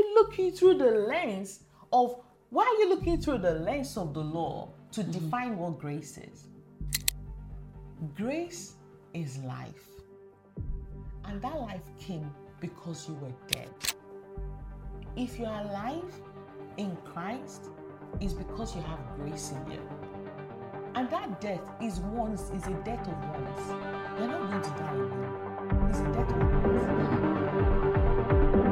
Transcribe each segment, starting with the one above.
you looking through the lens of why are you looking through the lens of the law to define what grace is? Grace is life. And that life came because you were dead. If you are alive in Christ, it's because you have grace in you. And that death is a death of once. You're not going to die again. It's a death of once.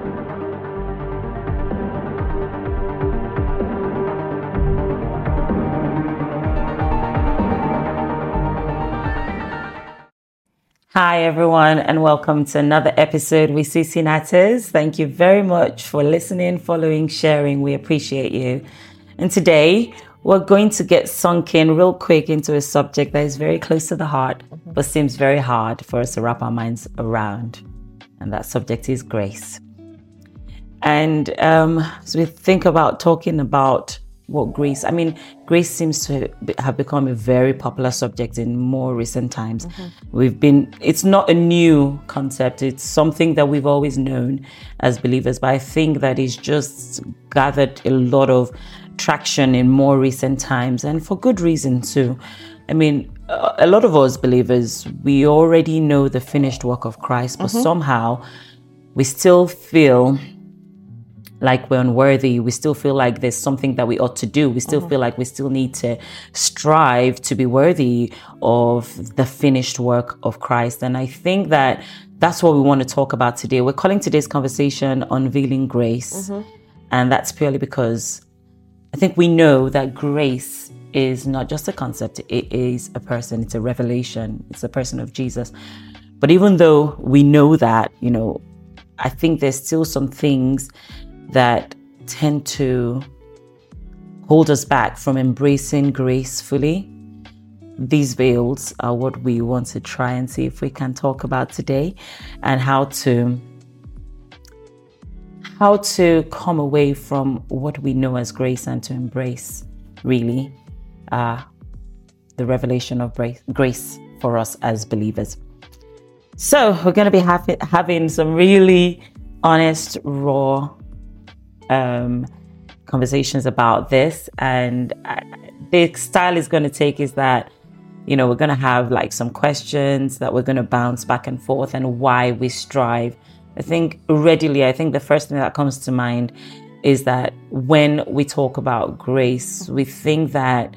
Hi, everyone, and welcome to another episode with CC Natters. Thank you very much for listening, following, sharing. We appreciate you. And today, we're going to get sunk in real quick into a subject that is very close to the heart, but seems very hard for us to wrap our minds around. And that subject is grace. And as we think about talking about what grace, grace seems to have become a very popular subject in more recent times. It's not a new concept. It's something that we've always known as believers, but I think that it's just gathered a lot of traction in more recent times, and for good reason too. A lot of us believers, we already know the finished work of Christ, but somehow we still feel like we're unworthy. We still feel like there's something that we ought to do. We still feel like we still need to strive to be worthy of the finished work of Christ. And I think that that's what we want to talk about today. We're calling today's conversation Unveiling Grace. And that's purely because I think we know that grace is not just a concept. It is a person. It's a revelation. It's the person of Jesus. But even though we know that, I think there's still some things that tend to hold us back from embracing grace fully. These veils are what we want to try and see if we can talk about today, and how to come away from what we know as grace and to embrace really the revelation of grace for us as believers. So we're going to be having some really honest, raw conversations about this, and the style is going to take is that we're going to have like some questions that we're going to bounce back and forth, and why we strive. I think the first thing that comes to mind is that when we talk about grace, we think that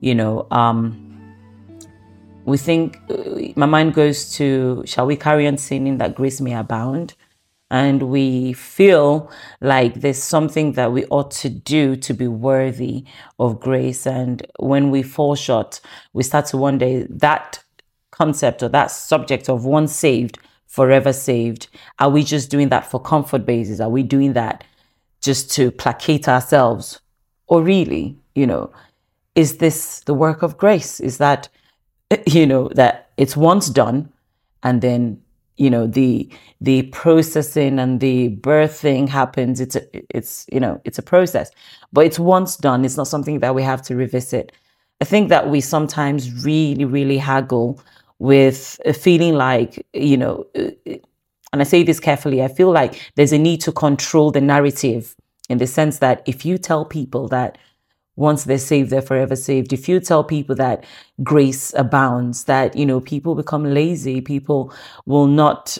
my mind goes to, shall we carry on sinning that grace may abound? And we feel like there's something that we ought to do to be worthy of grace. And when we fall short, we start to wonder that concept or that subject of once saved, forever saved. Are we just doing that for comfort basis? Are we doing that just to placate ourselves? Or really, is this the work of grace? Is that, that it's once done, and then the processing and the birthing happens. It's a process, but it's once done. It's not something that we have to revisit. I think that we sometimes really, really haggle with a feeling like, and I say this carefully, I feel like there's a need to control the narrative, in the sense that if you tell people that once they're saved, they're forever saved. If you tell people that grace abounds, that, people become lazy, people will not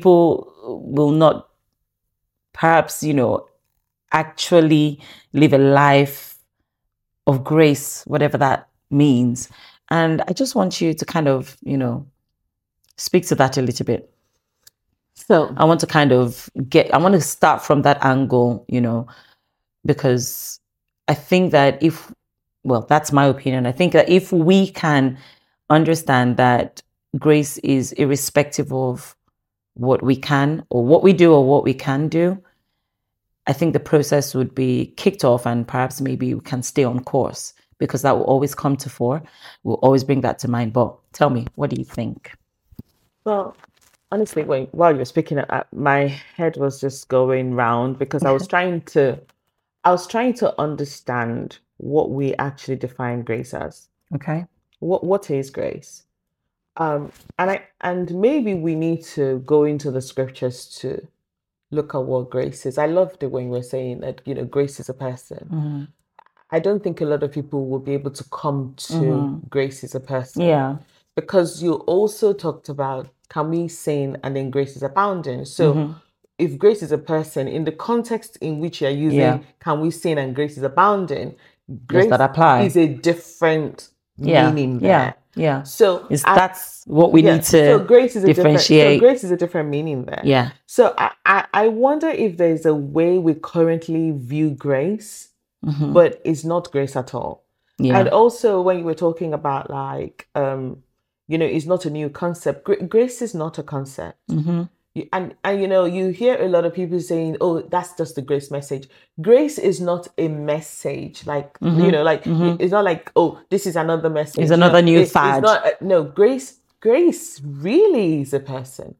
perhaps, actually live a life of grace, whatever that means. And I just want you to kind of, speak to that a little bit. So I want to start from that angle, because I think that that's my opinion. I think that if we can understand that grace is irrespective of what we can or what we do or what we can do, I think the process would be kicked off, and perhaps maybe we can stay on course, because that will always come to fore. We'll always bring that to mind. But tell me, what do you think? Well, honestly, while you were speaking, my head was just going round, because I was trying to understand what we actually define grace as. Okay. What is grace? And maybe we need to go into the scriptures to look at what grace is. I loved it when you were saying that, grace is a person. I don't think a lot of people will be able to come to grace is a person. Yeah. Because you also talked about, can we sin and then grace is abounding? So if grace is a person, in the context in which you're using, can we sin and grace is abounding? Grace Does that apply? is a different meaning there. Yeah. So that's what we need to so grace is differentiate. So grace is a different meaning there. Yeah. So I wonder if there's a way we currently view grace, but it's not grace at all. Yeah. And also when you were talking about like, it's not a new concept. Grace is not a concept. And you hear a lot of people saying, oh, that's just the grace message. Grace is not a message. Like, it's not like, oh, this is another message. It's another new fad. It's not, grace really is a person.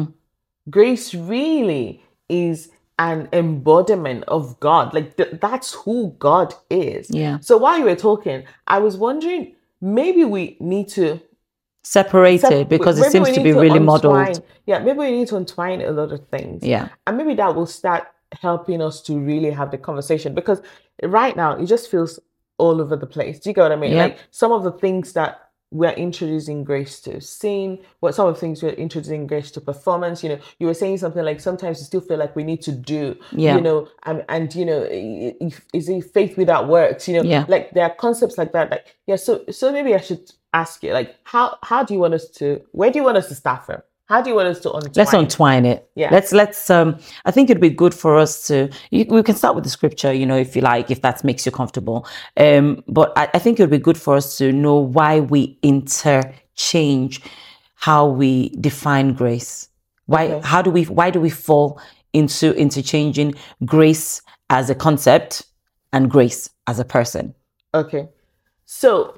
Grace really is an embodiment of God. Like that's who God is. Yeah. So while you were talking, I was wondering, maybe we need to separate it because it seems to be really modeled. Yeah, maybe we need to entwine a lot of things. Yeah. And maybe that will start helping us to really have the conversation, because right now it just feels all over the place. Do you get what I mean? Yeah. Like some of the things that we're introducing grace to, some of the things we're introducing grace to, performance. You were saying something like sometimes you still feel like we need to do, and is it faith without works? Like there are concepts like that. Like, so maybe I should ask you, like, how do you want us to, where do you want us to start from? How do you want us to untwine? Let's untwine it. Yeah. Let's. I think it'd be good for us to. We can start with the scripture, if you like, if that makes you comfortable. But I think it'd be good for us to know why we interchange how we define grace. Why? Okay. Why do we fall into interchanging grace as a concept and grace as a person? Okay. So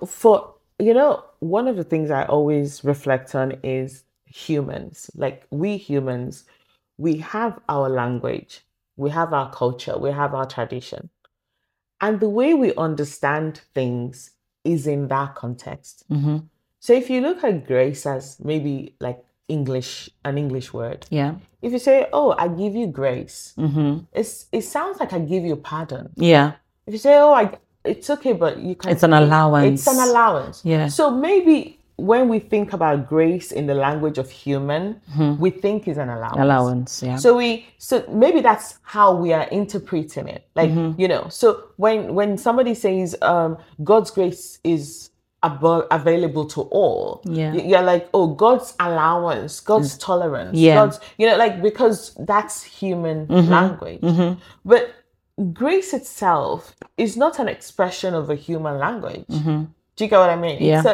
one of the things I always reflect on is humans. Like we humans, we have our language, we have our culture, we have our tradition. And the way we understand things is in that context. So if you look at grace as maybe like an English word. Yeah. If you say, oh, I give you grace, it sounds like I give you pardon. Yeah. If you say, oh, it's okay, but you can. It's an allowance. It's an allowance. Yeah. So maybe when we think about grace in the language of human, we think is an allowance. Allowance, yeah. So maybe that's how we are interpreting it. Like, so when somebody says God's grace is available to all, you're like, oh, God's allowance, God's tolerance, God's, because that's human language. But grace itself is not an expression of a human language. Do you get what I mean? Yeah.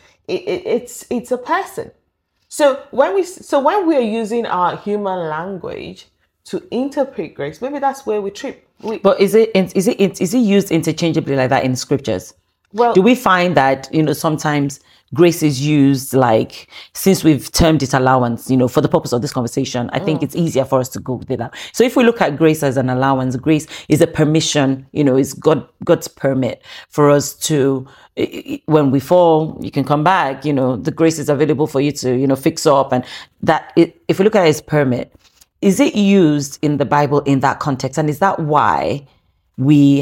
It's a person. So when we are using our human language to interpret grace, maybe that's where we trip. But is it used interchangeably like that in scriptures? Well, do we find that sometimes grace is used, like, since we've termed it allowance, for the purpose of this conversation, I think it's easier for us to go with that. So if we look at grace as an allowance, grace is a permission, is God's permit for us to, when we fall, you can come back, the grace is available for you to, fix up. And that, if we look at it as permit, is it used in the Bible in that context? And is that why we've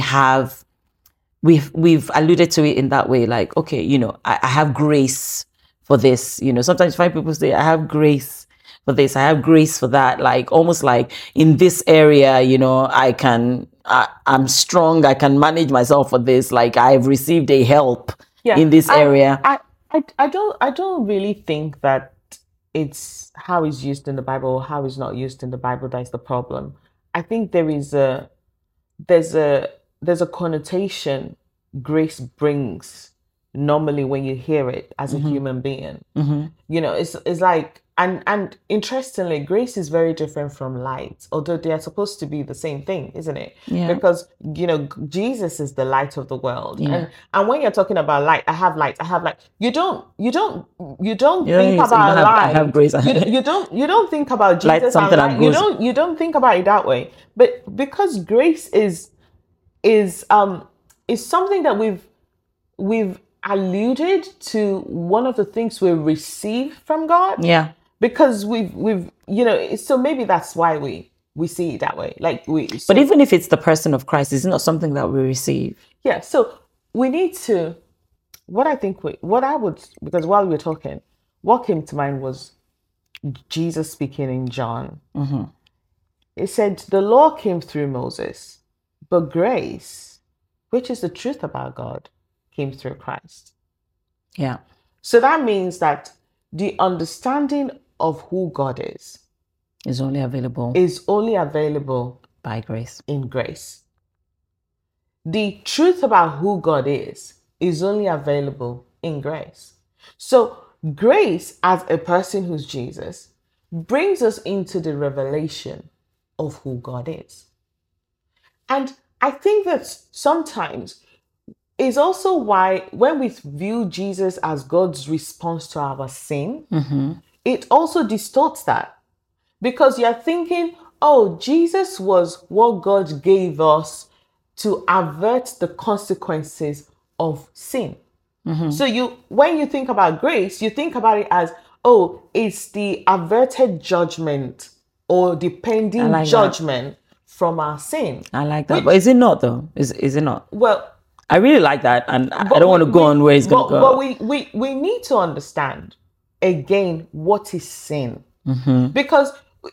alluded to it in that way? Like, okay, I have grace for this. Sometimes you find people say, I have grace for this, I have grace for that. Like, almost like in this area, I'm strong, I can manage myself for this. Like, I've received a help in this area. I don't really think that it's how it's used in the Bible or how it's not used in the Bible that is the problem. I think there's a connotation grace brings normally when you hear it as a human being. It's like, and interestingly, grace is very different from light, although they are supposed to be the same thing, isn't it? Yeah. Because Jesus is the light of the world. Yeah. And when you're talking about light, I have light, you don't think about light. I have grace. You don't think about Jesus light, something and light. You don't think about it that way. But because grace is something that we've alluded to, one of the things we receive from God. Yeah. Because we've so maybe that's why we we see it that way. Like But even if it's the person of Christ, it's not something that we receive. yeah. So we need to. Because while we were talking, what came to mind was Jesus speaking in John. It said the law came through Moses, but grace, which is the truth about God, came through Christ. Yeah. So that means that the understanding of who God is only available by grace. In grace. The truth about who God is only available in grace. So grace, as a person who's Jesus, brings us into the revelation of who God is. And I think that sometimes is also why when we view Jesus as God's response to our sin, it also distorts that. Because you're thinking, oh, Jesus was what God gave us to avert the consequences of sin. So when you think about grace, you think about it as, oh, it's the averted judgment or the pending judgment from our sin. I like that. But is it not though? Is it not? Well, I really like that, and I don't want to go on where it's going to go. But we need to understand again what is sin, because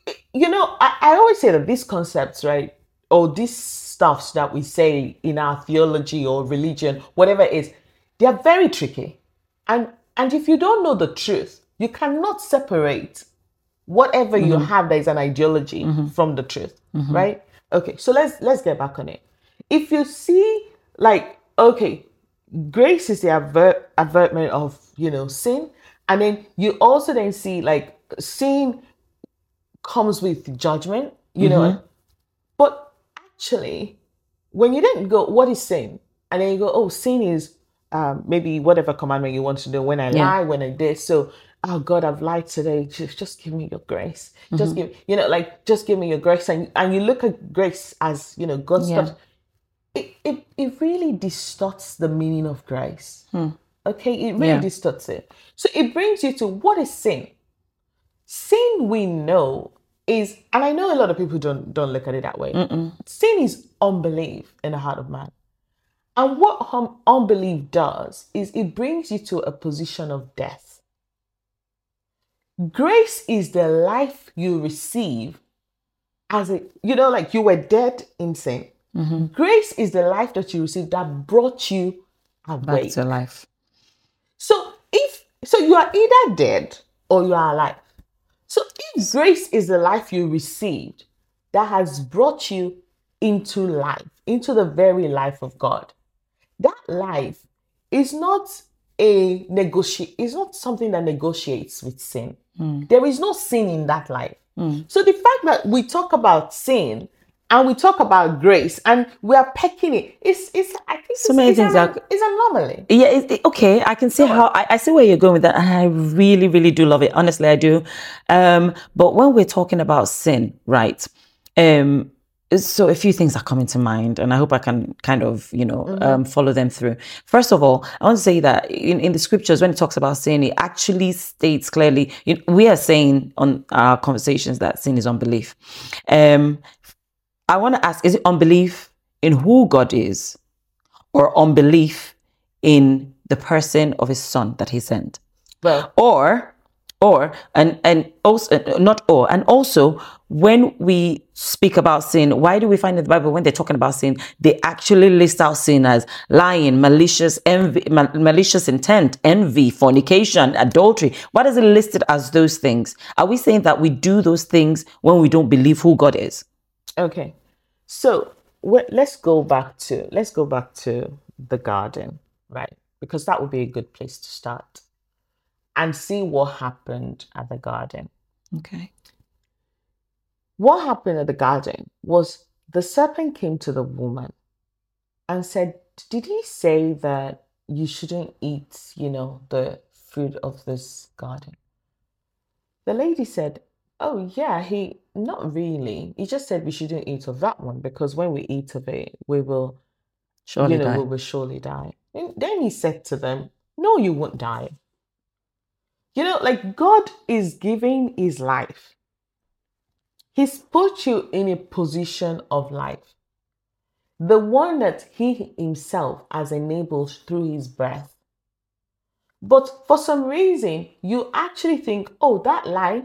I always say that these concepts, right, or these stuffs that we say in our theology or religion, whatever it is, they are very tricky, and if you don't know the truth, you cannot separate whatever you have that is an ideology from the truth, right? Okay, so let's get back on it. If you see, like, okay, grace is the avertment of sin, and then you also then see like sin comes with judgment, but actually when you then go, what is sin? And then you go, oh, sin is maybe whatever commandment you want to do. When I lie, when I did, so oh God, I've lied today. Just give me your grace. Just just give me your grace. And you look at grace as God's stuff. It really distorts the meaning of grace. Okay, it really distorts it. So it brings you to, what is sin? Sin, we know, is, and I know a lot of people don't look at it that way. Sin is unbelief in the heart of man. And what unbelief does is it brings you to a position of death. Grace is the life you receive as like you were dead in sin. Grace is the life that you received that brought you awake. Back to life. So you are either dead or you are alive. So if grace is the life you received that has brought you into life, into the very life of God, that life is not it's not something that negotiates with sin. There is no sin in that life. So the fact that we talk about sin and we talk about grace and we are pecking it, I think so many things it's an anomaly. Yeah, okay. I can see how I see where you're going with that, and I really, really do love it. Honestly, I do. But when we're talking about sin, right? So a few things are coming to mind, and I hope I can kind of, follow them through. First of all, I want to say that in the scriptures, when it talks about sin, it actually states clearly, we are saying on our conversations that sin is unbelief. I want to ask, is it unbelief in who God is, or unbelief in the person of his son that he sent? Well, and also when we speak about sin, why do we find in the Bible when they're talking about sin, they actually list out sin as lying, malicious intent, envy, fornication, adultery? Why does it list it as those things? Are we saying that we do those things when we don't believe who God is? Okay, so let's go back to the garden, right? Because that would be a good place to start and see what happened at the garden. Okay. What happened at the garden was the serpent came to the woman and said, did he say that you shouldn't eat, the fruit of this garden? The lady said, oh yeah, not really. He just said we shouldn't eat of that one because when we eat of it, we will surely die. And then he said to them, no, you won't die. Like God is giving his life He's put you in a position of life. The one that he himself has enabled through his breath. But for some reason, you actually think, oh, that life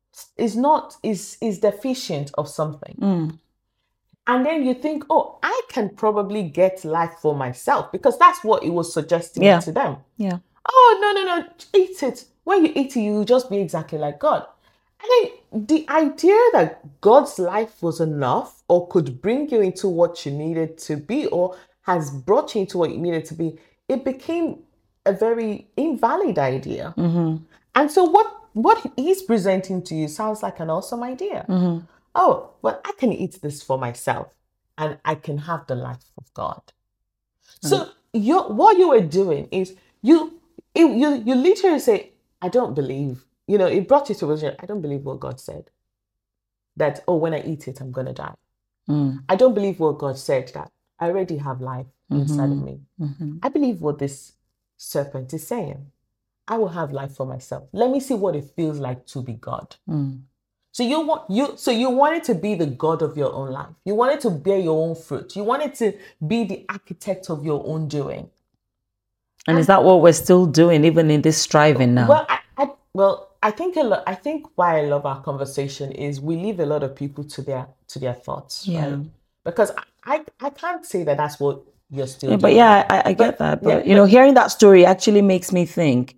is deficient of something. And then you think, oh, I can probably get life for myself, because that's what it was suggesting to them. Yeah. Oh, no, eat it. When you eat it, you will just be exactly like God. And then the idea that God's life was enough or could bring you into what you needed to be, or has brought you into what you needed to be, it became a very invalid idea. And so what he's presenting to you sounds like an awesome idea. Oh, well, I can eat this for myself and I can have the life of God. So what you were doing is you literally say, I don't believe, it brought you to a position, I don't believe what God said. That, oh, when I eat it, I'm going to die. I don't believe what God said, that I already have life inside of me. I believe what this serpent is saying. I will have life for myself. Let me see what it feels like to be God. So you wanted to be the God of your own life. You wanted to bear your own fruit. You wanted to be the architect of your own doing. And is that what we're still doing, even in this striving now? Well, I think why I love our conversation is we leave a lot of people to their thoughts, right? Because I can't say that that's what you're still doing. But yeah, I get that. But hearing that story actually makes me think.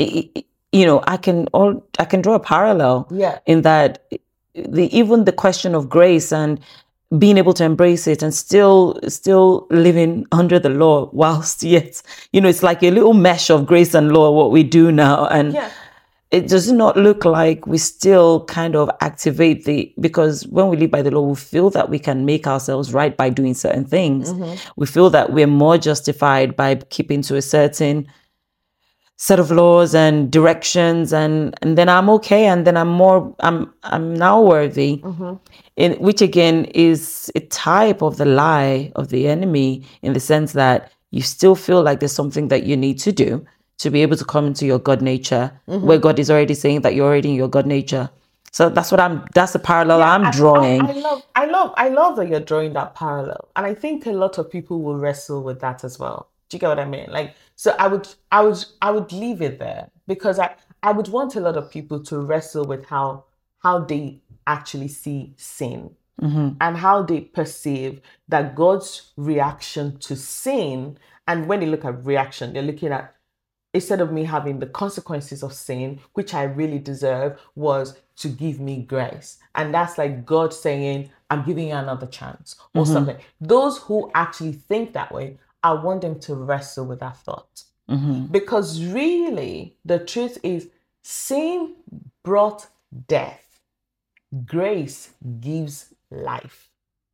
I can draw a parallel. In that, even the question of grace and being able to embrace it and still living under the law whilst yet, it's like a little mesh of grace and law, what we do now. And it does not look like we still kind of activate because when we live by the law, we feel that we can make ourselves right by doing certain things. We feel that we're more justified by keeping to a certain set of laws and directions, and then I'm okay, and then I'm now worthy. Which again is a type of the lie of the enemy, in the sense that you still feel like there's something that you need to do to be able to come into your God nature, where God is already saying that you're already in your God nature. So that's the parallel I'm drawing. I love that you're drawing that parallel. And I think a lot of people will wrestle with that as well. Do you get what I mean? Like, so I would leave it there, because I would want a lot of people to wrestle with how they actually see sin, and how they perceive that God's reaction to sin. And when they look at reaction, they're looking at, instead of me having the consequences of sin, which I really deserve, was to give me grace. And that's like God saying, I'm giving you another chance, or something. Those who actually think that way, I want them to wrestle with that thought. Because really, the truth is, sin brought death. Grace gives life.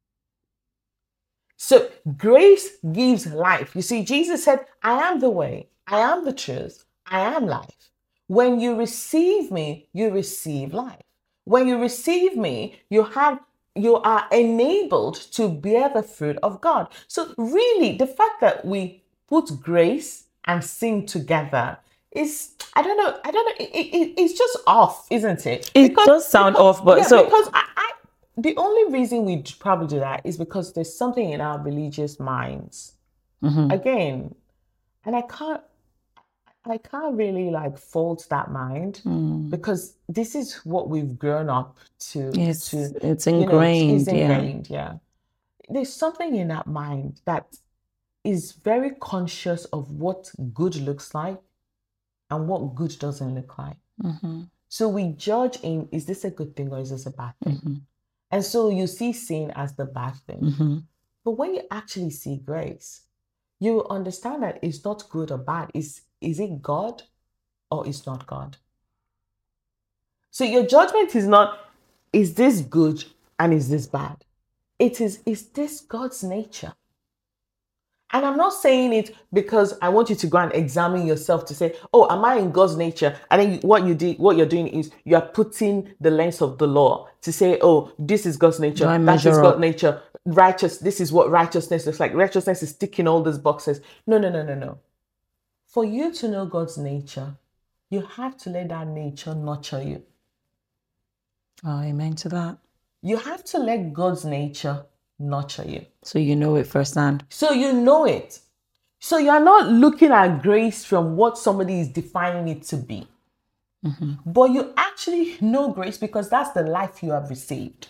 So grace gives life. You see, Jesus said, I am the way, I am the truth, I am life. When you receive me, you receive life. When you receive me, you are enabled to bear the fruit of God. So really, the fact that we put grace and sin together is, I don't know, it's just off, isn't it? It does sound off, but because the only reason we probably do that is because there's something in our religious minds. Again, and I can't really like fault that mind, because this is what we've grown up to. It's ingrained. It's ingrained, yeah. There's something in that mind that is very conscious of what good looks like and what good doesn't look like. So we judge is this a good thing or is this a bad thing? And so you see sin as the bad thing. But when you actually see grace, you will understand that it's not good or bad. Is it God or is not God? So your judgment is not, is this good and is this bad? It is this God's nature? And I'm not saying it because I want you to go and examine yourself to say, oh, am I in God's nature? And then what you're doing is you are putting the lens of the law to say, oh, this is God's nature. That is God's nature. This is what righteousness looks like. Righteousness is ticking all these boxes. No. For you to know God's nature, you have to let that nature nurture you. Oh, amen to that. You have to let God's nature nurture you. So you know it firsthand. So you know it. So you're not looking at grace from what somebody is defining it to be. But you actually know grace because that's the life you have received.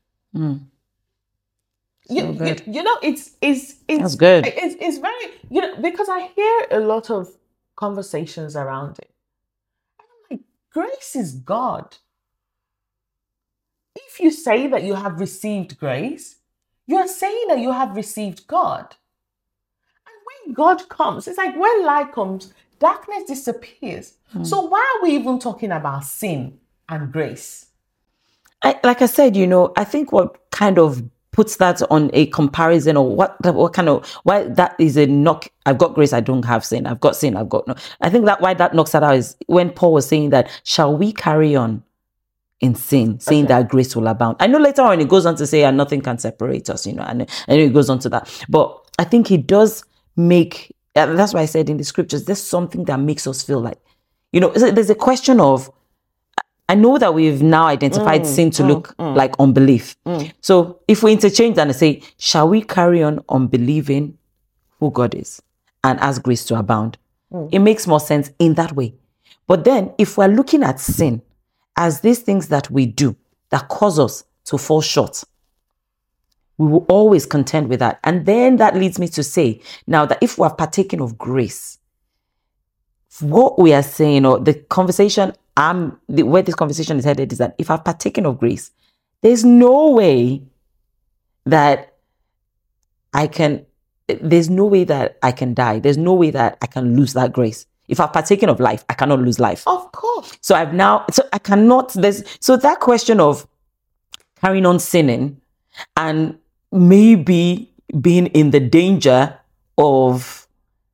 You know, it's That's good. It's very, you know, because I hear a lot of conversations around it. And I'm like, grace is God. If you say that you have received grace, you are saying that you have received God. And when God comes, it's like when light comes, darkness disappears. So why are we even talking about sin and grace? Like I said, you know, I think what kind of puts that on a comparison, or what kind of, why that is a knock. I've got grace, I don't have sin. I've got sin, I've got no. I think that why that knocks that out is when Paul was saying that, shall we carry on in sin, saying that grace will abound? I know later on it goes on to say, and nothing can separate us, you know, and I know it goes on to that. But I think it does make, that's why I said in the scriptures, there's something that makes us feel like, you know, there's a question of, I know that we've now identified sin to look like unbelief. So if we interchange and say, shall we carry on unbelieving who God is and ask grace to abound? It makes more sense in that way. But then if we're looking at sin as these things that we do that cause us to fall short, we will always contend with that. And then that leads me to say now that if we have partaken of grace, what we are saying, or the conversation, where this conversation is headed, is that if I've partaken of grace, there's no way that I can die. There's no way that I can lose that grace. If I've partaken of life, I cannot lose life. Of course. So I cannot, so that question of carrying on sinning and maybe being in the danger of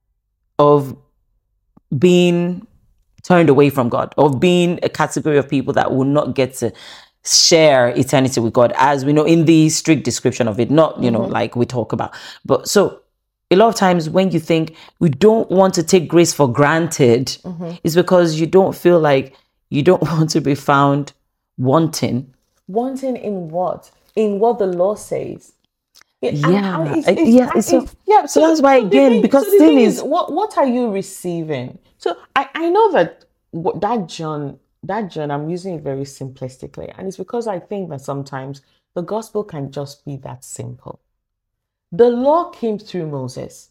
being turned away from God, of being a category of people that will not get to share eternity with God, as we know in the strict description of it, not, you know, like we talk about. But so a lot of times when you think we don't want to take grace for granted, it's because you don't feel like, you don't want to be found wanting. Wanting in what? In what the law says. So that's why, again, because sin is what are you receiving? So I know that John, I'm using it very simplistically, and it's because I think that sometimes the gospel can just be that simple. The law came through Moses.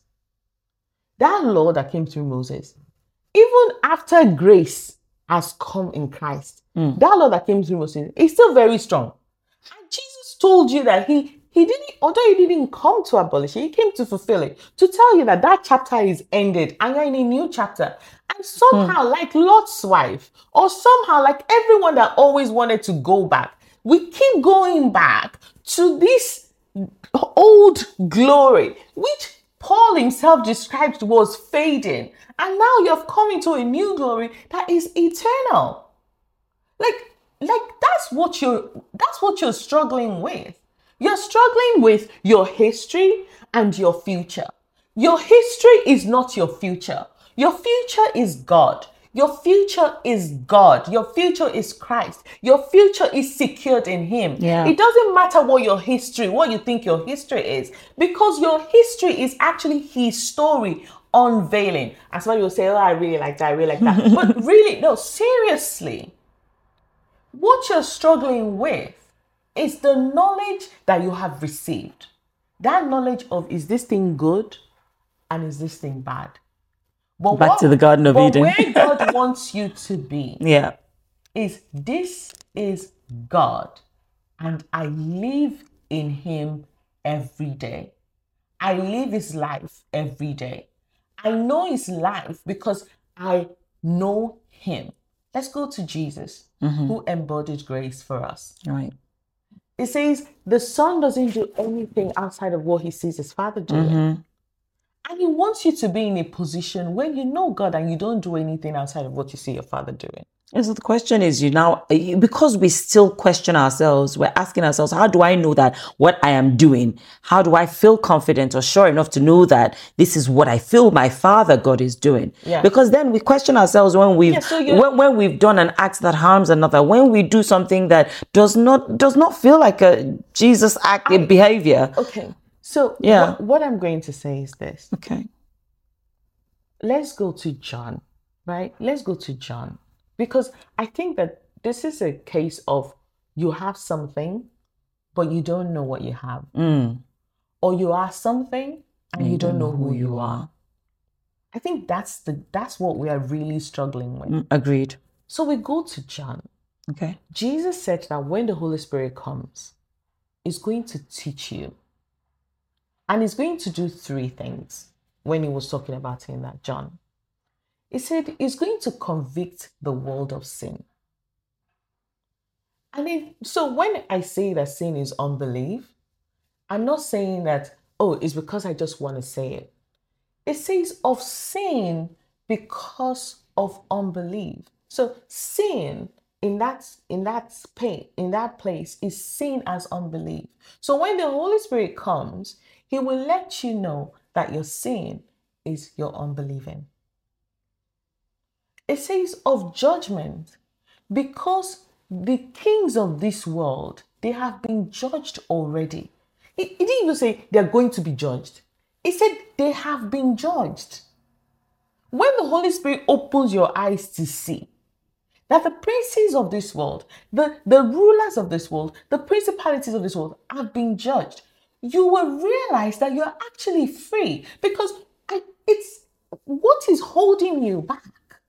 That law that came through Moses, even after grace has come in Christ, that law that came through Moses is still very strong. And Jesus told you that he didn't, although he didn't come to abolish it, he came to fulfill it, to tell you that that chapter is ended and you're in a new chapter. And somehow, like Lot's wife, or somehow like everyone that always wanted to go back, we keep going back to this old glory, which Paul himself described was fading. And now you've come into a new glory that is eternal. Like that's what you're struggling with. You're struggling with your history and your future. Your history is not your future. Your future is God. Your future is God. Your future is Christ. Your future is secured in Him. Yeah. It doesn't matter what you think your history is, because your history is actually His story unveiling. And somebody will say, oh, I really like that, But really, no, seriously, what you're struggling with is the knowledge that you have received. That knowledge of, is this thing good and is this thing bad? But back to the Garden of Eden. Where God wants you to be, is this is God, and I live in Him every day. I live His life every day. I know His life because I know Him. Let's go to Jesus, who embodied grace for us. Right. It says the Son doesn't do anything outside of what He sees His Father doing. And He wants you to be in a position where you know God and you don't do anything outside of what you see your Father doing. And so the question is, because we still question ourselves, we're asking ourselves, how do I know that what I am doing? How do I feel confident or sure enough to know that this is what I feel my Father God is doing? Yeah. Because then we question ourselves when we've done an act that harms another, when we do something that does not feel like a Jesus act behavior. Okay. So Yeah. what I'm going to say is this. Okay. Let's go to John, right? Let's go to John. Because I think that this is a case of you have something, but you don't know what you have. Or you are something and you don't know who you are. I think that's what we are really struggling with. Agreed. So we go to John. Okay. Jesus said that when the Holy Spirit comes, He's going to teach you. And He's going to do 3 things when He was talking about it in that John. He said He's going to convict the world of sin. And so when I say that sin is unbelief, I'm not saying that, it's because I just want to say it. It says of sin because of unbelief. So sin in that place is seen as unbelief. So when the Holy Spirit comes, He will let you know that your sin is your unbelieving. It says of judgment because the kings of this world, they have been judged already. It didn't even say they're going to be judged. It said they have been judged. When the Holy Spirit opens your eyes to see that the princes of this world, the rulers of this world, the principalities of this world have been judged, you will realize that you're actually free, because it's what is holding you back.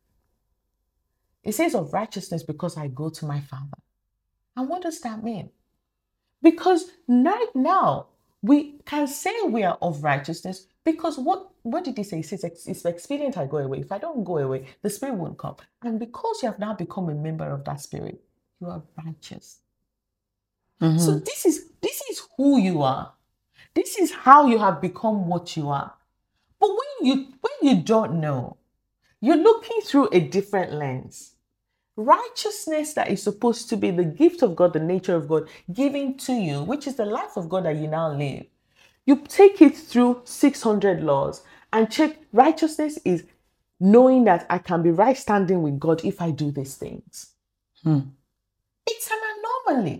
It says of righteousness because I go to my Father. And what does that mean? Because right now, we can say we are of righteousness because what did He say? He says, it's expedient I go away. If I don't go away, the Spirit won't come. And because you have now become a member of that Spirit, you are righteous. So this is who you are. This is how you have become what you are. But when you don't know, you're looking through a different lens. Righteousness that is supposed to be the gift of God, the nature of God, given to you, which is the life of God that you now live. You take it through 600 laws and check. Righteousness is knowing that I can be right standing with God if I do these things. It's an anomaly.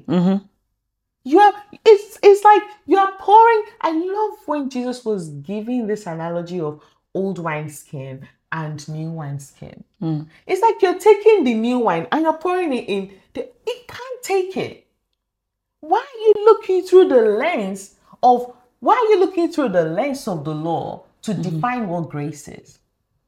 It's like you are pouring. I love when Jesus was giving this analogy of old wineskin and new wineskin. It's like you're taking the new wine and you're pouring it in. It can't take it. Why are you looking through the lens of the law to define what grace is?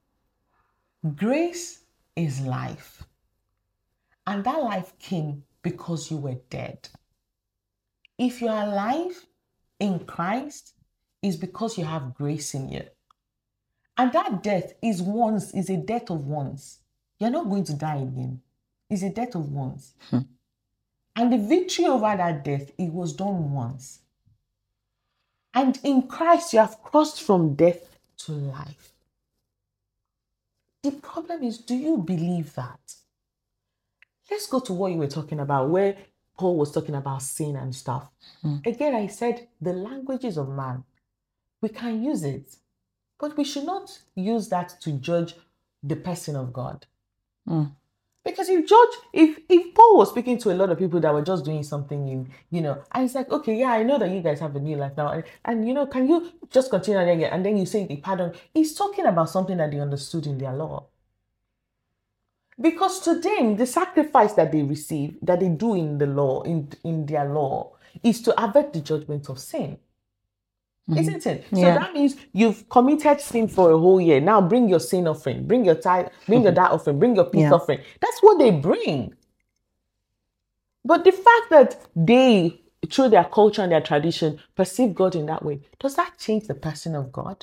Grace is life. And that life came because you were dead. If you are alive in Christ, it's because you have grace in you. And that death is a death of once. You're not going to die again. It's a death of once. And the victory over that death, it was done once. And in Christ, you have crossed from death to life. The problem is, do you believe that? Let's go to what you were talking about, where Paul was talking about sin and stuff. Again, I said the languages of man, we can use it, but we should not use that to judge the person of God. Because if Paul was speaking to a lot of people that were just doing something and it's like, okay, yeah, I know that you guys have a new life now. And can you just continue again? And then you say the pardon. He's talking about something that they understood in their law. Because to them, the sacrifice that they receive, that they do in the law, in their law, is to avert the judgment of sin. Isn't it? Yeah. So that means you've committed sin for a whole year. Now bring your sin offering, bring your tithe, bring your that offering, bring your peace offering. That's what they bring. But the fact that they, through their culture and their tradition, perceive God in that way, does that change the person of God?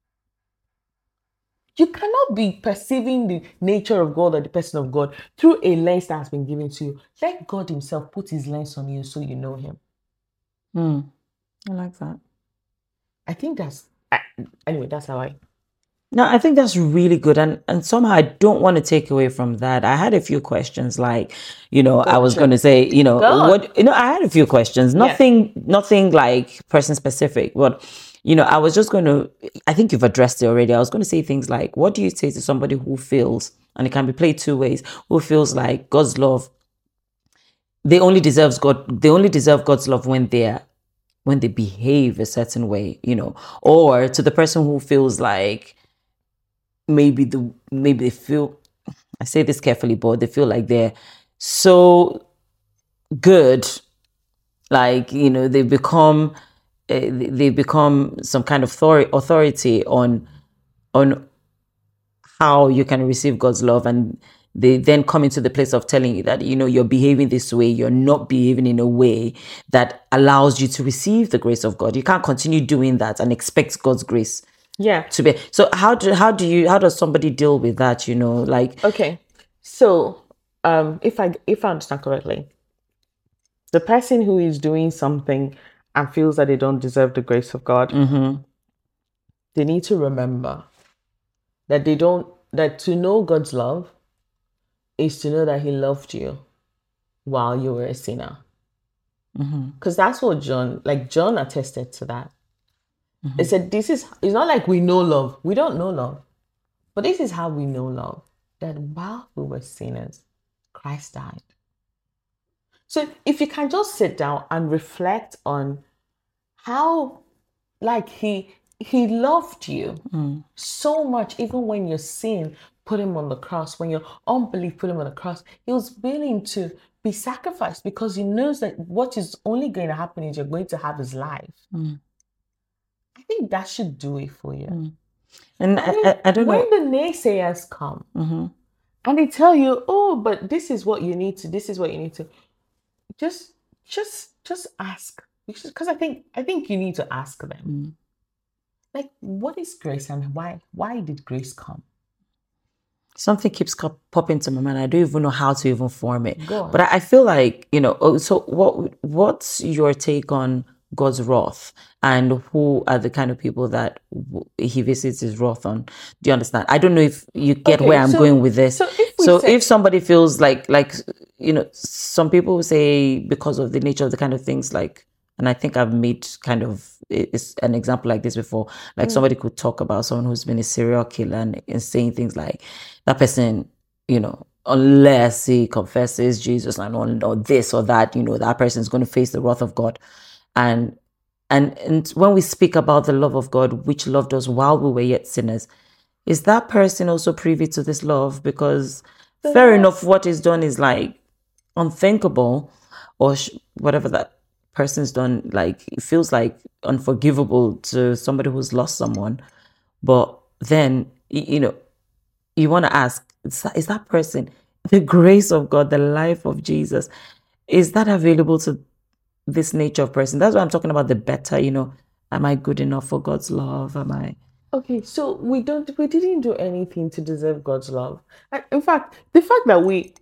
You cannot be perceiving the nature of God or the person of God through a lens that has been given to you. Let God Himself put His lens on you so you know Him. I like that. I think that's how I No, I think that's really good. And somehow I don't want to take away from that. I had a few questions like, I was going to say, Go on. what, I had a few questions, nothing like person specific, but, I was just going to, I think you've addressed it already. I was going to say things like, what do you say to somebody who feels, and it can be played two ways, who feels like God's love, they only deserve God's love when they behave a certain way, or to the person who feels like, maybe they feel, I say this carefully, but they feel like they're so good, like they become some kind of authority on how you can receive God's love, and they then come into the place of telling you that you're behaving this way, you're not behaving in a way that allows you to receive the grace of God. You can't continue doing that and expect God's grace to be. So how does somebody deal with that? Like, okay, so if I understand correctly, the person who is doing something and feels that they don't deserve the grace of God, they need to remember that that to know God's love is to know that He loved you while you were a sinner. Because that's what John attested to that. He said, it's not like we know love. We don't know love. But this is how we know love. That while we were sinners, Christ died. So if you can just sit down and reflect on how, like, he loved you so much, even when your sin put him on the cross, when your unbelief put him on the cross, he was willing to be sacrificed because he knows that what is only going to happen is you're going to have his life. I think that should do it for you. And I don't know. When the naysayers come and they tell you, oh, but this is what you need to, just ask. Because I think you need to ask them. Like, what is grace and why did grace come? Something keeps popping to my mind. I don't even know how to even form it. Go on. But I feel like, so what's your take on God's wrath, and who are the kind of people that he visits his wrath on? Do you understand? I don't know if you get where I'm going with this. So if somebody feels like, some people say because of the nature of the kind of things, like, and I think I've made kind of an example like this before, like somebody could talk about someone who's been a serial killer and saying things like, that person, unless he confesses Jesus or this or that, that person is going to face the wrath of God. And when we speak about the love of God, which loved us while we were yet sinners, is that person also privy to this love? Because fair enough, what is done is like unthinkable, or whatever that person's done, like it feels like unforgivable to somebody who's lost someone. But then, you want to ask, is that person, the grace of God, the life of Jesus, is that available to this nature of person? That's why I'm talking about the better, am I good enough for God's love? Am I? Okay, so we didn't do anything to deserve God's love. In fact, the fact that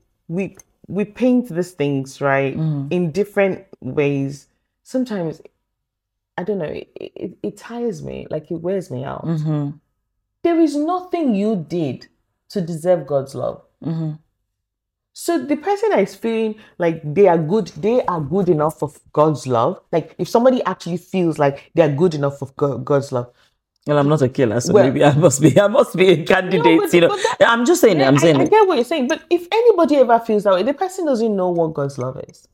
we paint these things, right, in different ways, sometimes, I don't know, it tires me, like it wears me out. There is nothing you did to deserve God's love. So the person that is feeling like they are good enough for God's love, like if somebody actually feels like they are good enough for God's love. Well, I'm not a killer, so maybe I must be a candidate. I'm just saying. I get what you're saying, but if anybody ever feels that way, the person doesn't know what God's love is,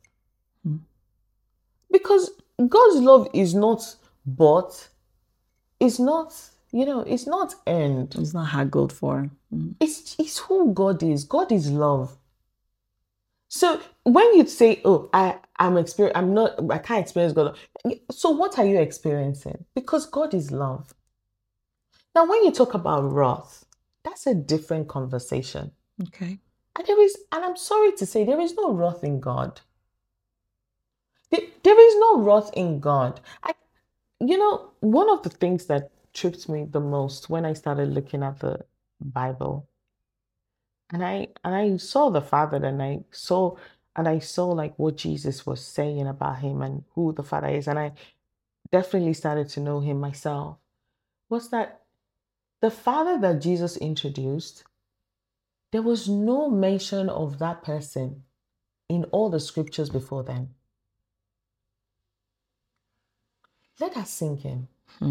because God's love is not bought. It's not, it's not earned. It's not haggled for. It's who God is. God is love. So when you say, "Oh, I can't experience God," so what are you experiencing? Because God is love. Now, when you talk about wrath, that's a different conversation. Okay. And I'm sorry to say, there is no wrath in God. There is no wrath in God. One of the things that tripped me the most when I started looking at the Bible, and I saw the Father, and I saw like what Jesus was saying about him and who the Father is, and I definitely started to know him myself, was that The Father that Jesus introduced, there was no mention of that person in all the scriptures before then. Let that sink in.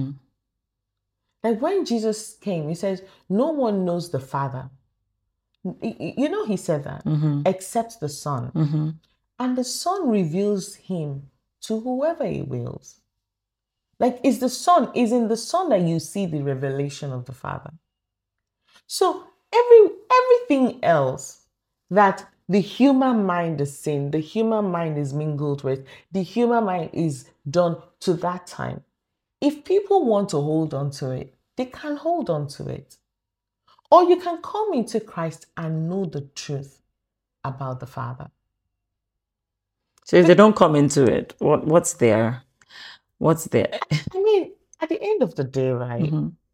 Like when Jesus came, he says, no one knows the Father. You know, he said that, except the Son. And the Son reveals him to whoever he wills. Like, is in the Son that you see the revelation of the Father. So everything else that the human mind is seen, the human mind is mingled with, the human mind is done to that time. If people want to hold on to it, they can hold on to it. Or you can come into Christ and know the truth about the Father. So if they don't come into it, what's there? What's there? I mean, at the end of the day, right?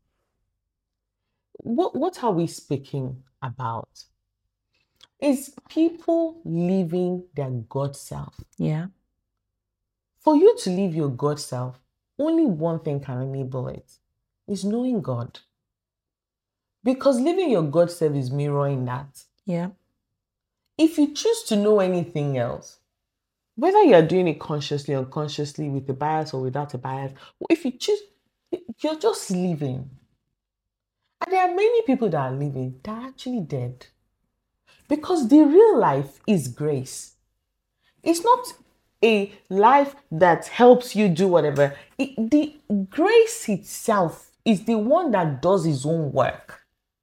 What are we speaking about? Is people living their God self. Yeah. For you to live your God self, only one thing can enable it, is knowing God. Because living your God self is mirroring that. Yeah. If you choose to know anything else, whether you're doing it consciously or unconsciously, with a bias or without a bias, if you choose, you're just living. And there are many people that are living that are actually dead. Because the real life is grace. It's not a life that helps you do whatever. The grace itself is the one that does its own work.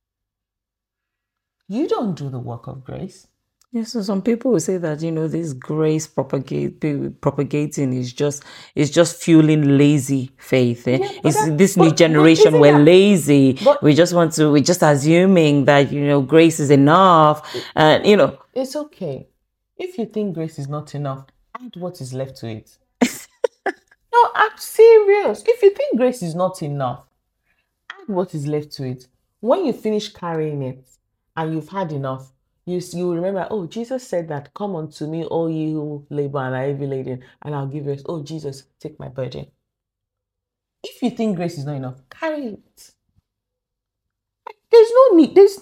You don't do the work of grace. Yes, so some people will say that, this grace propagating is just fueling lazy faith. Yeah, it's this new generation, we're lazy. We're just assuming that, grace is enough. And, It's okay. If you think grace is not enough, add what is left to it. No, I'm serious. If you think grace is not enough, add what is left to it. When you finish carrying it and you've had enough, you remember, oh, Jesus said that, come unto me, all ye who labor and are heavy laden, and I'll give rest. Oh, Jesus, take my burden. If you think grace is not enough, carry it. There's no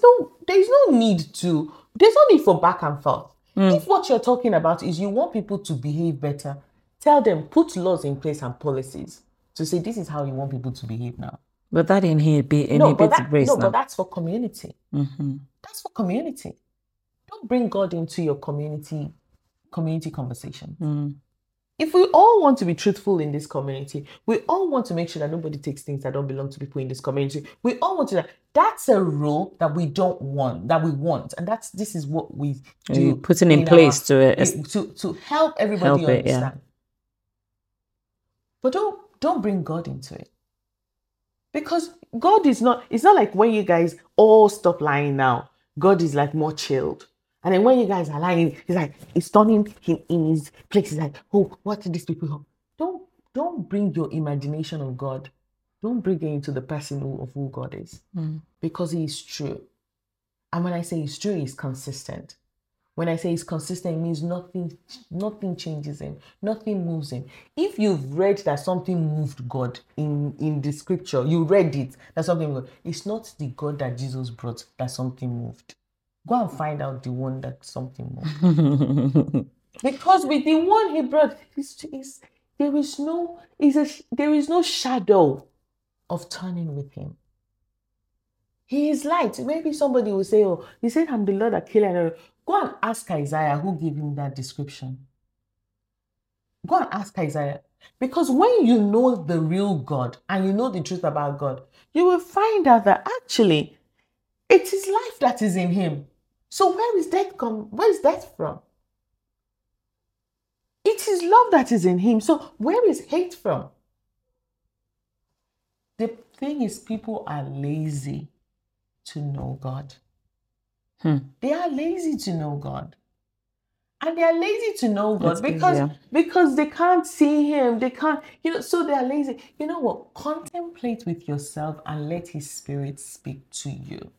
need for back and forth. If what you're talking about is you want people to behave better, tell them, put laws in place and policies to say this is how you want people to behave now. But that inhibits grace. No, but that's for community. That's for community. Don't bring God into your community conversation. If we all want to be truthful in this community, we all want to make sure that nobody takes things that don't belong to people in this community. We all want to. That's a rule that we don't want, that we want, and this is what we do. Putting in place to help everybody understand. Yeah. But don't bring God into it, because God is not. It's not like when you guys all stop lying now. God is like more chilled. And then when you guys are lying, he's turning him in his place. He's like, oh, what are these people? Don't bring your imagination of God. Don't bring it into the person of who God is. Because he is true. And when I say he's true, he's consistent. When I say he's consistent, it means nothing changes him. Nothing moves him. If you've read that something moved God in the scripture, you read it, that something moved. It's not the God that Jesus brought that something moved. Go and find out the one that something moved. Because with the one he brought, there is no shadow of turning with him. He is light. Maybe somebody will say, oh, he said, I'm the Lord that killeth. Go and ask Isaiah who gave him that description. Go and ask Isaiah. Because when you know the real God and you know the truth about God, you will find out that actually it is life that is in him. So where is death from? It is love that is in him. So where is hate from? The thing is, people are lazy to know God. They are lazy to know God. And they are lazy to know God because they can't see him. They can't, so they are lazy. You know what? Contemplate with yourself and let his spirit speak to you.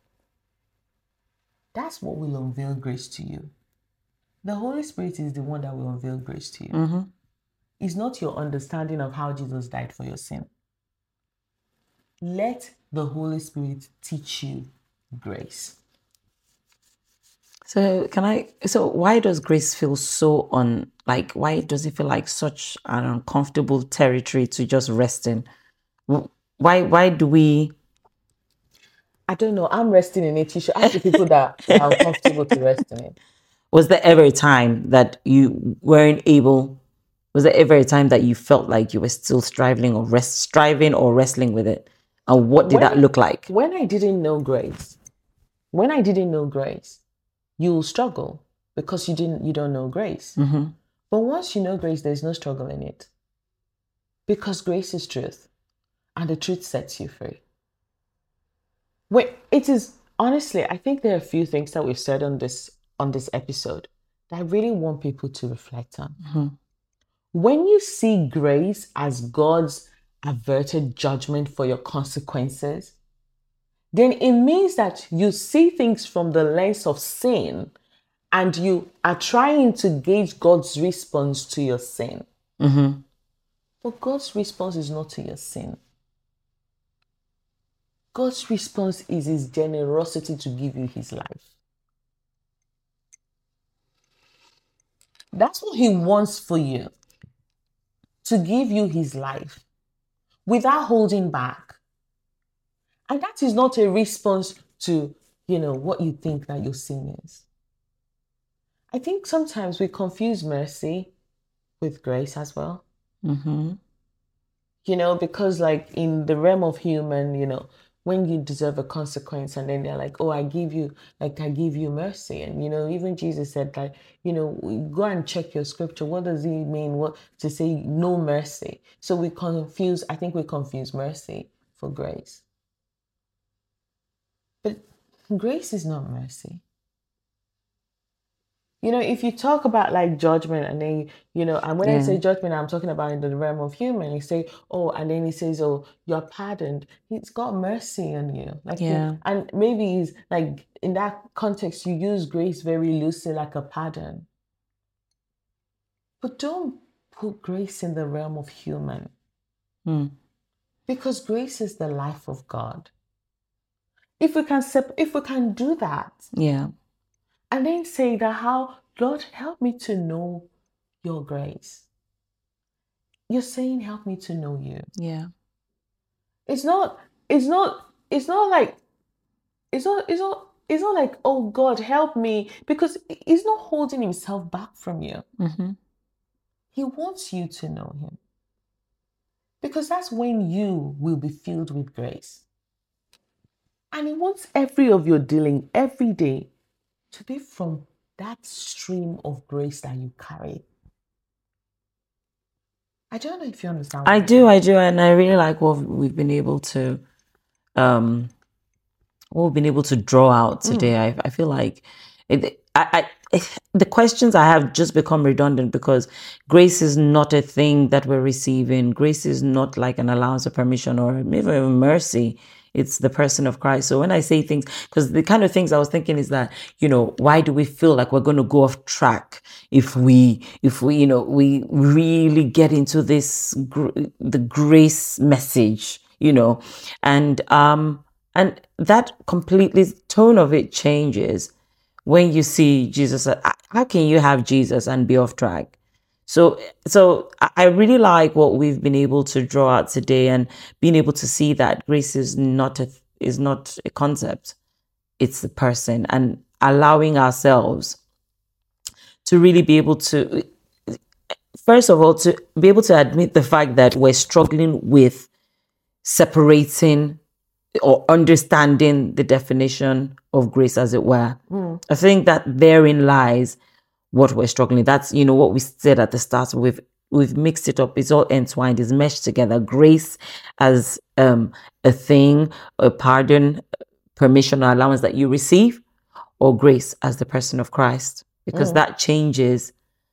That's what will unveil grace to you. The Holy Spirit is the one that will unveil grace to you. It's not your understanding of how Jesus died for your sin. let the Holy Spirit teach you grace. So why does grace feel so why does it feel like such an uncomfortable territory to just rest in? Why do we? I don't know. I'm resting in it. You should ask the people that are uncomfortable to rest in it. Was there ever a time that you weren't able? Was there ever a time that you felt like you were still striving or wrestling with it? And what did that look like? When I didn't know grace, you'll struggle because you don't know grace. Mm-hmm. But once you know grace, there's no struggle in it. Because grace is truth, and the truth sets you free. It is honestly, I think there are a few things that we've said on this episode that I really want people to reflect on. Mm-hmm. When you see grace as God's averted judgment for your consequences, then it means that you see things from the lens of sin and you are trying to gauge God's response to your sin. Mm-hmm. But God's response is not to your sin. God's response is his generosity to give you his life. That's what he wants for you. To give you his life without holding back. And that is not a response to, what you think that your sin is. I think sometimes we confuse mercy with grace as well. Mm-hmm. Because like in the realm of human, when you deserve a consequence and then they're like, oh, I give you mercy. And, even Jesus said like, go and check your scripture. What does he mean? What to say no mercy? So we confuse mercy for grace. But grace is not mercy. If you talk about like judgment and then, and when I say judgment, I'm talking about in the realm of human. You say, oh, and then he says, oh, you're pardoned. He's got mercy on you. And maybe he's like, in that context, you use grace very loosely like a pardon. But don't put grace in the realm of human. Because grace is the life of God. If we can do that. Yeah. And then say that how, Lord, help me to know your grace. You're saying, help me to know you. Yeah. It's not like, oh God, help me, because he's not holding himself back from you. Mm-hmm. He wants you to know him. Because that's when you will be filled with grace. And he wants every of your dealing every day to be from that stream of grace that you carry. I don't know if you understand. I do, and I really like what we've been able to, draw out today. I feel like the questions I have just become redundant because grace is not a thing that we're receiving. Grace is not like an allowance or permission or even mercy. It's the person of Christ. So when I say things, because the kind of things I was thinking is that, why do we feel like we're going to go off track if we we really get into this, the grace message, and that completely tone of it changes when you see Jesus. How can you have Jesus and be off track? So I really like what we've been able to draw out today and being able to see that grace is not a concept. It's the person, and allowing ourselves to really be able to, first of all, to be able to admit the fact that we're struggling with separating or understanding the definition of grace, as it were. I think that therein lies what we're struggling. That's, what we said at the start. We've mixed it up. It's all entwined. It's meshed together. Grace as a thing, a pardon, permission, or allowance that you receive, or grace as the person of Christ, because that changes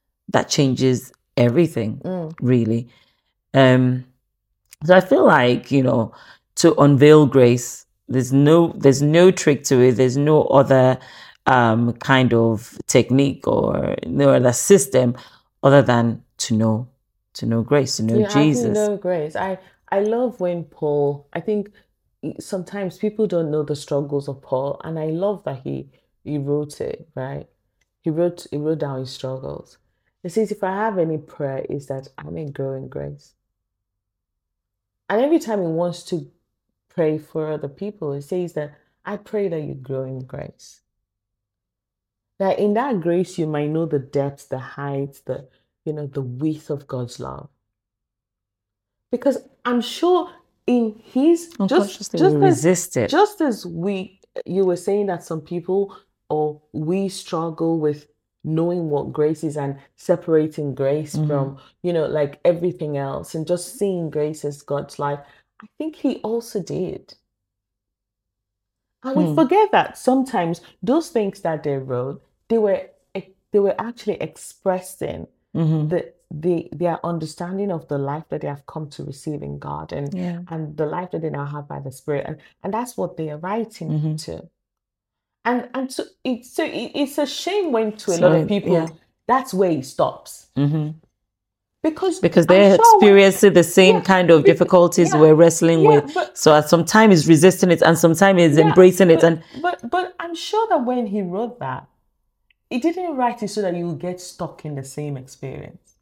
everything, really. So I feel like, to unveil grace, there's no trick to it. There's no other kind of technique or no other system other than to know grace, to know Jesus. To know grace. I love when Paul, I think sometimes people don't know the struggles of Paul, and I love that he wrote it, right? He wrote down his struggles. He says, if I have any prayer, is that I may grow in grace. And every time he wants to pray for other people, he says that I pray that you grow in grace. That in that grace you might know the depth, the height, the width of God's love. Because I'm sure in his unconsciously we resist it. Just as you were saying that some people or we struggle with knowing what grace is and separating grace from, like everything else and just seeing grace as God's life. I think he also did. And we forget that sometimes those things that they wrote, they were actually expressing their understanding of the life that they have come to receive in God and the life that they now have by the Spirit. And that's what they are writing to. And so it's a shame when a lot of people, that's where it stops. Because they're experiencing the same kind of difficulties we're wrestling with. So at some time he's resisting it and sometimes he's embracing it. But I'm sure that when he wrote that, he didn't write it so that you will get stuck in the same experience.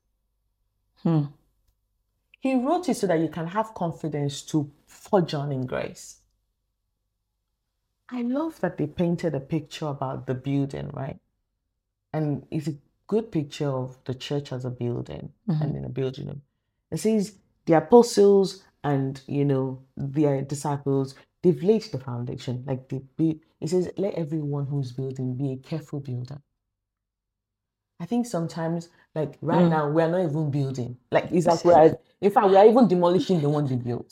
He wrote it so that you can have confidence to forge on in grace. I love that they painted a picture about the building, right? And it's a good picture of the church as a building and in a building. It says the apostles and, their disciples, they've laid the foundation. It says, let everyone who's building be a careful builder. I think sometimes, right now, we're not even building. It's like we are even demolishing the one they built.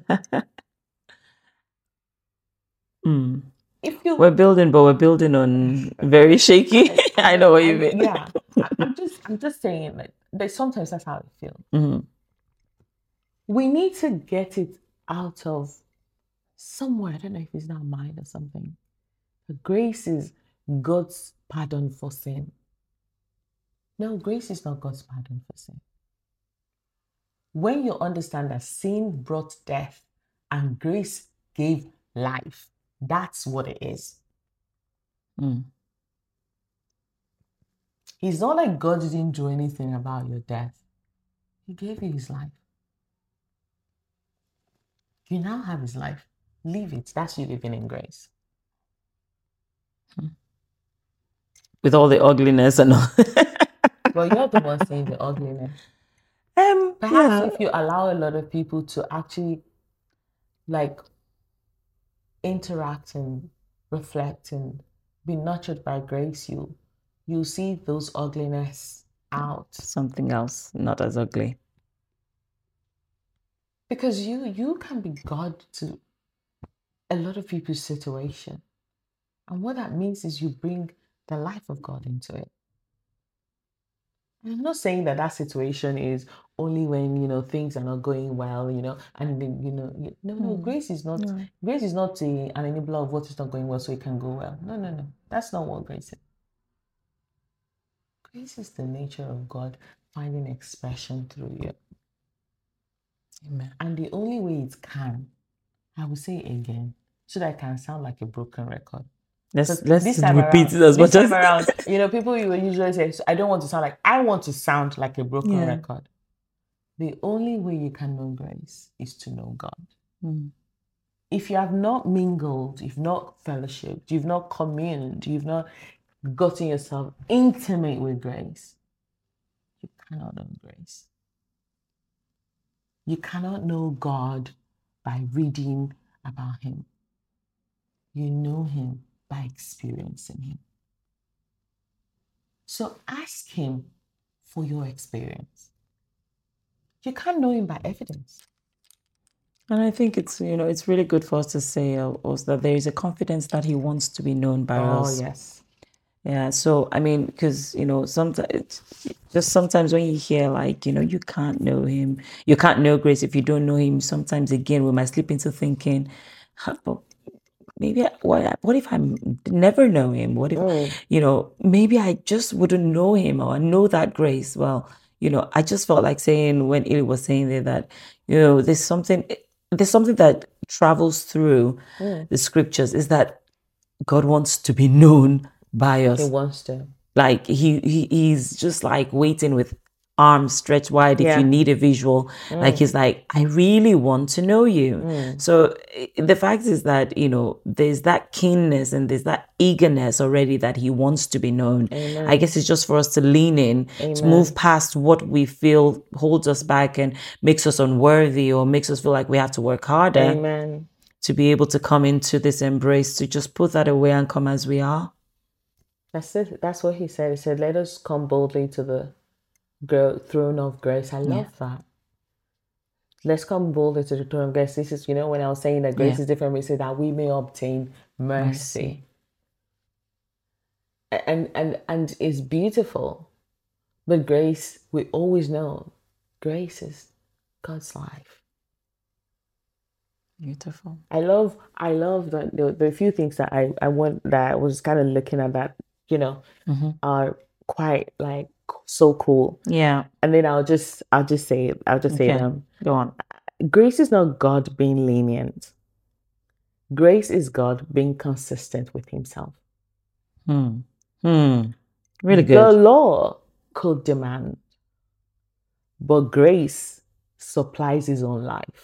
We're building, but we're building on very shaky. I know what you mean. Yeah, I'm just saying that sometimes that's how I feel. We need to get it out of somewhere. I don't know if it's not mine or something. The grace is God's pardon for sin. No, grace is not God's pardon for sin. When you understand that sin brought death and grace gave life, that's what it is. It's not like God didn't do anything about your death. He gave you his life. You now have his life. Live it. That's you living in grace. With all the ugliness and all. Well, you're the one saying the ugliness. Perhaps if you allow a lot of people to actually interact and reflect and be nurtured by grace, you'll see those ugliness out. Something else, not as ugly. Because you can be God to a lot of people's situation. And what that means is you bring the life of God into it. And I'm not saying that situation is only when, things are not going well, and then, no, grace is not an enabler of what is not going well so it can go well. No. That's not what grace is. Grace is the nature of God finding expression through you. Amen. And the only way it can, I will say it again, so that I can sound like a broken record. Let's repeat it as much as around. People you will usually say, I don't want to sound like, I want to sound like a broken record. The only way you can know grace is to know God. If you have not mingled, you've not fellowshiped, you've not communed, you've not gotten yourself intimate with grace, you cannot know grace. You cannot know God by reading about him. You know him by experiencing him. So ask him for your experience. You can't know him by evidence. And I think it's really good for us to say also that there is a confidence that he wants to be known by us. Oh, yes. Yeah. So, because, sometimes when you hear you can't know him, you can't know grace if you don't know him. Sometimes again, we might slip into thinking, maybe what if I never know him? What if, maybe I just wouldn't know him or know that grace? Well, I just felt like saying when Ili was saying there that, there's something, there's something that travels through the scriptures is that God wants to be known by us. He wants to. Like he's just like waiting with arms stretched wide if you need a visual. Like he's like, I really want to know you. So the fact is that, there's that keenness and there's that eagerness already that he wants to be known. Amen. I guess it's just for us to lean in, to move past what we feel holds us back and makes us unworthy or makes us feel like we have to work harder. Amen. To be able to come into this embrace, to just put that away and come as we are. That's it. That's what he said. He said, let us come boldly to the throne of grace. I love that. Let's come boldly to the throne of grace. This is, when I was saying that grace is different, we say that we may obtain mercy. And it's beautiful. But grace, we always know, grace is God's life. Beautiful. I love that the few things that I want, that I was kind of looking at that, are quite like so cool. Yeah. And then I'll just say them. Go on. Grace is not God being lenient. Grace is God being consistent with himself. Really good. The law could demand, but grace supplies his own life.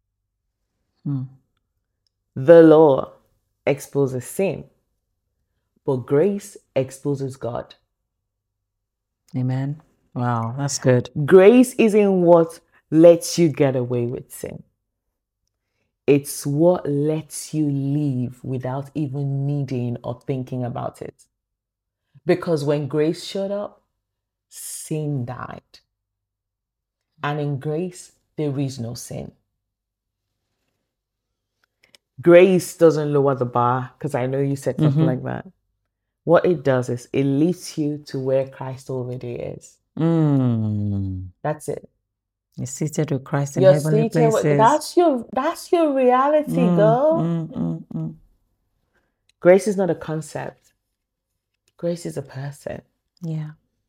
The law exposes sin, but grace exposes God. Amen. Wow, that's good. Grace isn't what lets you get away with sin. It's what lets you live without even needing or thinking about it. Because when grace showed up, sin died. And in grace, there is no sin. Grace doesn't lower the bar, because I know you said something like that. What it does is it lifts you to where Christ already is. That's it. You're seated with Christ in heavenly places. That's your reality, girl. Grace is not a concept. Grace is a person. Yeah.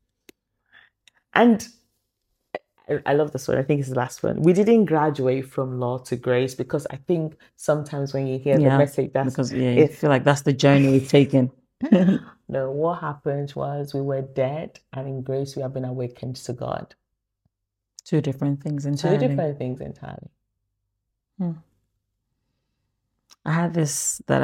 And I love this one. I think it's the last one. We didn't graduate from law to grace, because I think sometimes when you hear the message, that's because you feel like that's the journey we've taken. No, what happened was we were dead, and in grace we have been awakened to God. Two different things entirely. I had this that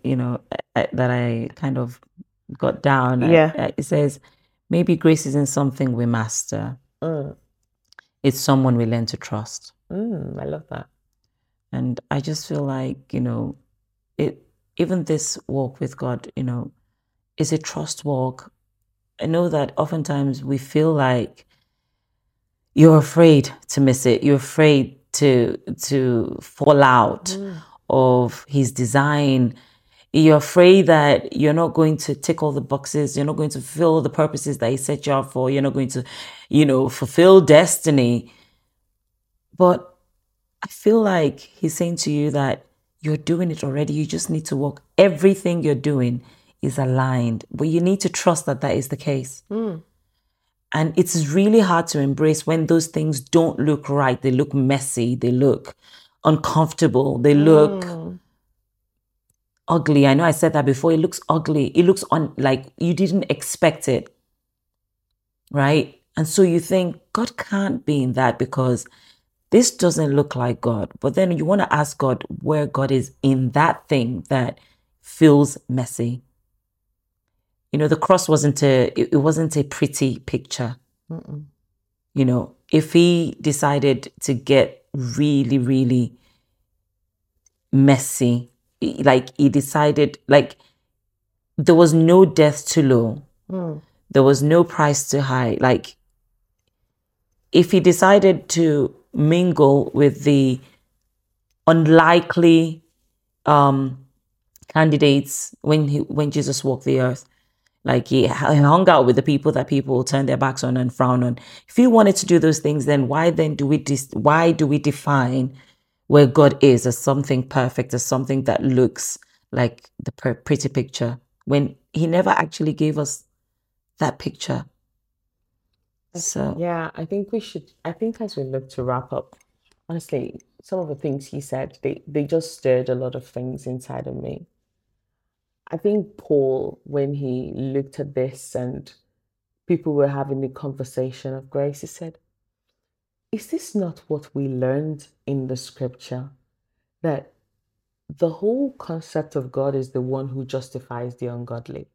I kind of got down. It says, maybe grace isn't something we master. It's someone we learn to trust. I love that. And I just feel like, even this walk with God, is a trust walk. I know that oftentimes we feel like you're afraid to miss it. You're afraid to fall out of his design. You're afraid that you're not going to tick all the boxes. You're not going to fulfill the purposes that he set you up for. You're not going to, fulfill destiny. But I feel like he's saying to you that you're doing it already. You just need to walk. Everything you're doing is aligned, but you need to trust that that is the case. And it's really hard to embrace when those things don't look right. They look messy. They look uncomfortable. They look ugly. I know I said that before. It looks ugly. It looks like you didn't expect it. Right? And so you think God can't be in that because this doesn't look like God. But then you want to ask God where God is in that thing that feels messy. The cross wasn't a pretty picture. If he decided to get really, really messy, like he decided, like there was no death too low. There was no price too high. Like if he decided to mingle with the unlikely candidates when Jesus walked the earth, like he hung out with the people that people turn their backs on and frown on. If he wanted to do those things, then why do we define where God is as something perfect, as something that looks like the pretty picture, when he never actually gave us that picture? So yeah, I think as we look to wrap up, honestly, some of the things he said, they just stirred a lot of things inside of me. I think Paul, when he looked at this and people were having the conversation of grace, he said, is this not what we learned in the scripture? That the whole concept of God is the one who justifies the ungodly.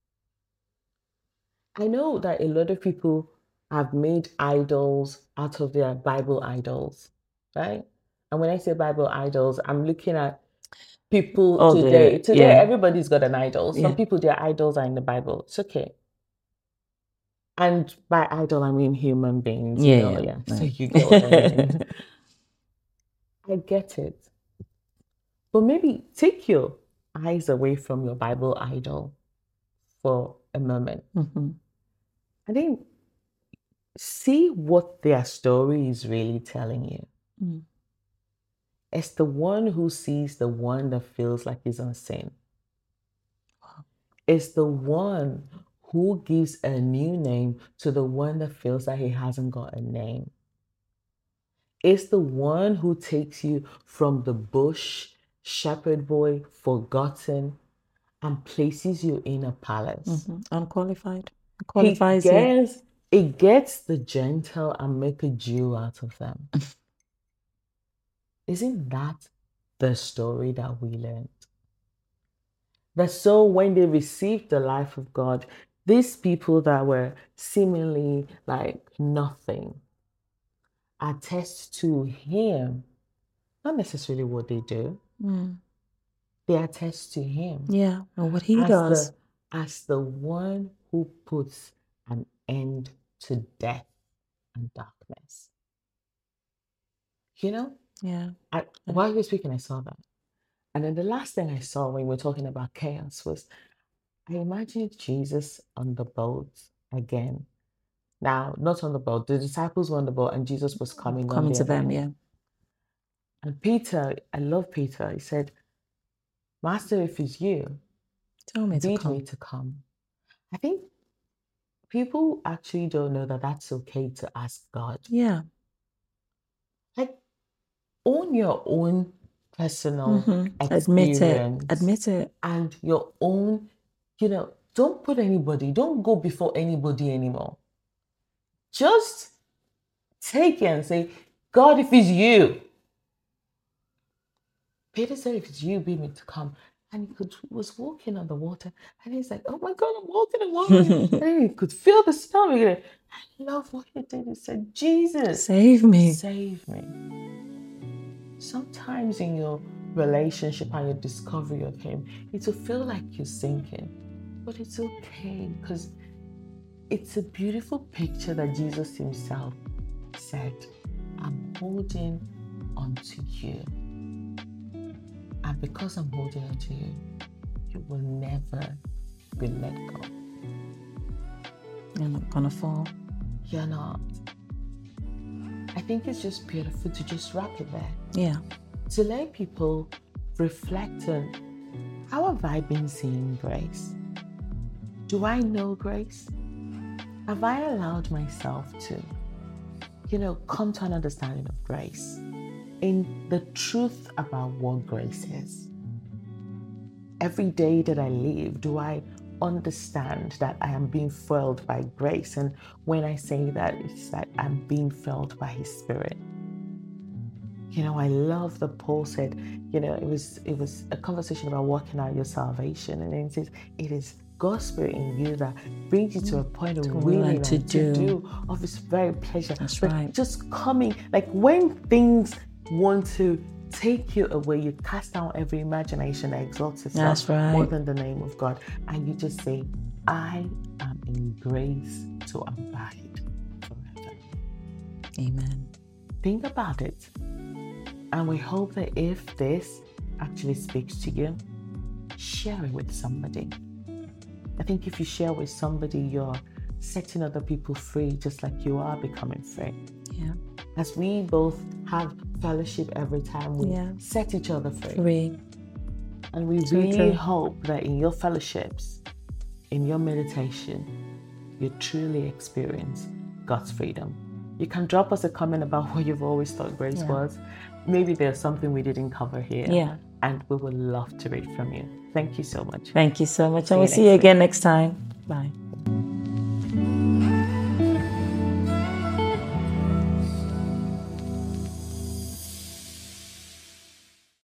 I know that a lot of people have made idols out of their Bible idols, right? And when I say Bible idols, I'm looking at people today. Today, everybody's got an idol. Some people, their idols are in the Bible. It's okay. And by idol, I mean human beings. So you get what I mean. I get it. But maybe take your eyes away from your Bible idol for a moment. I think see what their story is really telling you. It's the one who sees the one that feels like he's unseen. It's the one who gives a new name to the one that feels like he hasn't got a name. It's the one who takes you from the bush, shepherd boy, forgotten, and places you in a palace. Unqualified. It gets the gentle and make a Jew out of them. Isn't that the story that we learned? That so when they received the life of God, these people that were seemingly like nothing attest to him, not necessarily what they do. They attest to him. Yeah, and what he does. As the one who puts an end to death and darkness. Yeah. While you were speaking, I saw that. And then the last thing I saw when we were talking about chaos was, I imagined Jesus on the boat again. Now, not on the boat. The disciples were on the boat and Jesus was coming to them, yeah. And Peter, I love Peter. He said, Master, if it's you, bid me to come. I think people actually don't know that that's okay to ask God. Yeah. Like, own your own personal experience. Admit it. And your own, don't go before anybody anymore. Just take it and say, God, if it's you. Peter said, if it's you, bid me to come. And he was walking on the water. And he's like, oh my God, I'm walking on water. And he could feel the storm. I love what he did. He said, Jesus, save me. Save me. Sometimes in your relationship and your discovery of him, it will feel like you're sinking. But it's okay, because it's a beautiful picture that Jesus himself said, I'm holding onto you. And because I'm holding onto you, you will never be let go. You're not gonna fall. You're not. I think it's just beautiful to just wrap it there. Yeah. To let people reflect on, how have I been seeing grace? Do I know grace? Have I allowed myself to, come to an understanding of grace in the truth about what grace is? Every day that I live, do I understand that I am being filled by grace? And when I say that, it's that I'm being filled by his spirit. I love that Paul said, it was a conversation about working out your salvation. And then it says, it is God's spirit in you that brings you to a point of willing to do of his very pleasure. That's but right. Just coming, like when things want to take you away, you cast down every imagination that exalts itself more than the name of God. And you just say, I am in grace to abide forever. Amen. Think about it. And we hope that if this actually speaks to you, share it with somebody. I think if you share with somebody, you're setting other people free, just like you are becoming free. Yeah. As we both have fellowship every time we set each other free. And we really hope that in your fellowships, in your meditation, you truly experience God's freedom. You can drop us a comment about what you've always thought grace was. Maybe there's something we didn't cover here. Yeah. And we would love to read from you. Thank you so much. Thank you so much. And we'll see you again next time. Bye.